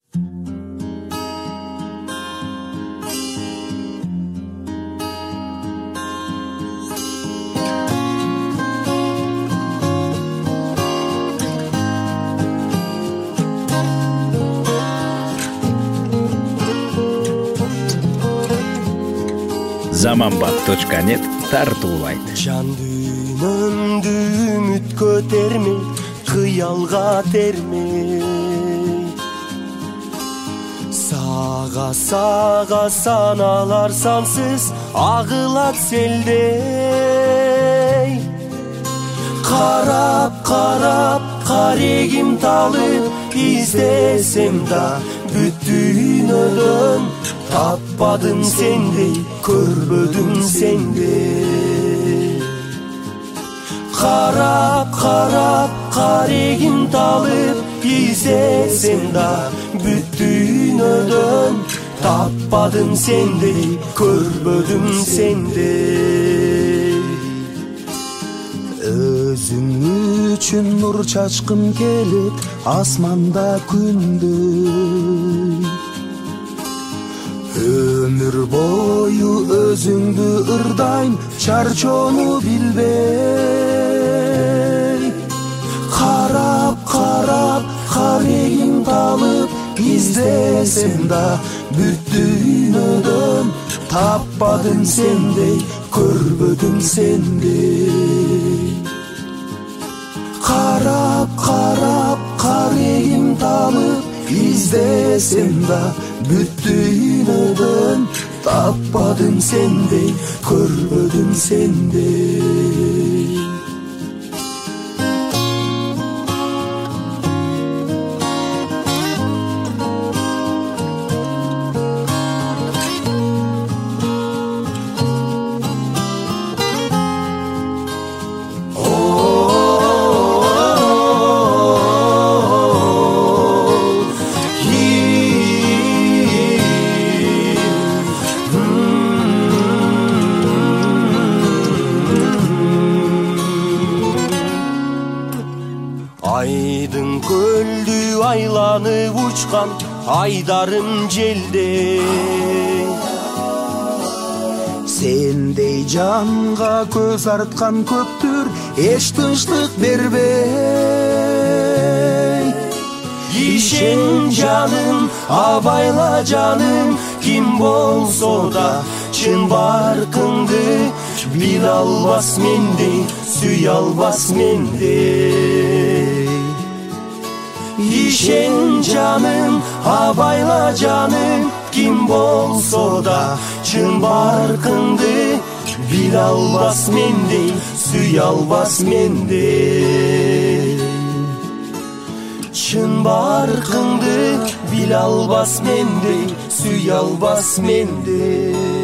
Zamanbak.net тартуулайт. Жан дүйнөмдү үмүт көтермей, кыялга термей, сага саналар сансыз агылат селдей. Карап карегим талып издесем да бүт дүйнөдөн таппадым сендей, көрбөдүм сендей. Карап карегим талып издесем да бүт дүйнөдөн таппадым сендей, көрбөдүм сендей. Өзүң үчүн нур чачкым келип асманда күндөй. Ömür boyu özüңдү ырдайм, чарчоону билбей. Карап карегим талып издесем да бүт дүйнөдөн таппадым сендей, көрбөдүм сендей. Карап карегим талып издесем да бүт дүйнөдөн таппадым сендей, көрбөдүм сендей. Айдың көлдү айланып учкан айдарым желде, сендей жанга көз арткан көптүр эч тынчтык бербей. Ишен жаным, абайла жаным, ким болсо да чын баркыңды биле албас мендей, сүйө албас мендей. Ишен жаным, абайла жаным, ким болсо да чын баркыңды биле албас мендей, сүйө албас мендей. Чын баркыңды биле албас мендей, сүйө албас мендей.